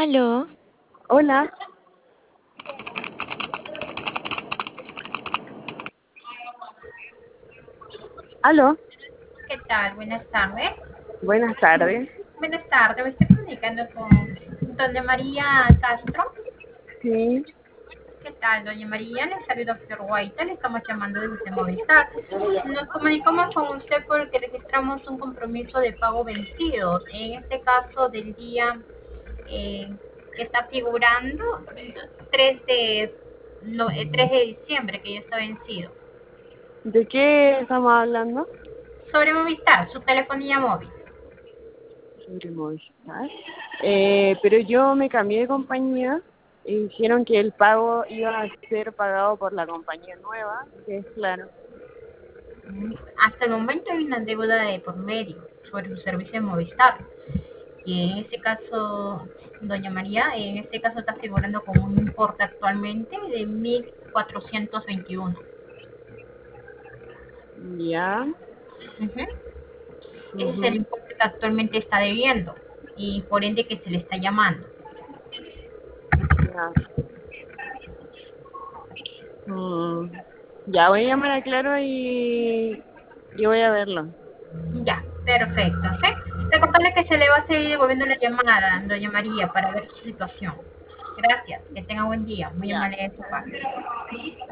Aló, Hola, aló, ¿Qué tal? Buenas tardes. buenas tardes. Buenas tardes, me estoy comunicando con doña María Castro. Sí, ¿Qué tal, doña María? Le saludo Flor Guaita, le estamos llamando desde Movistar. Nos comunicamos con usted porque registramos un compromiso de pago vencido, en este caso del día eh, que está figurando 3 de, 3 de diciembre, que ya está vencido. ¿de qué estamos hablando? Sobre Movistar, su telefonía móvil. Sobre Movistar. Pero yo me cambié de compañía y dijeron que el pago iba a ser pagado por la compañía nueva, que es Claro. Hasta el momento hay una deuda de por medio sobre su servicio de Movistar. Y en este caso, doña María, en este caso está figurando con un importe actualmente de 1.421. Ya. Ujú. Ese es el Ujú, importe que actualmente está debiendo y por ende que se le está llamando. ya. Mm, ya voy a llamar a Claro y voy a verlo. Ya, perfecto. ¿Sí? Recordarle que se le va a seguir devolviendo la llamada, doña María, para ver su situación. Gracias, que tenga buen día. Muy Ya. amable de su parte.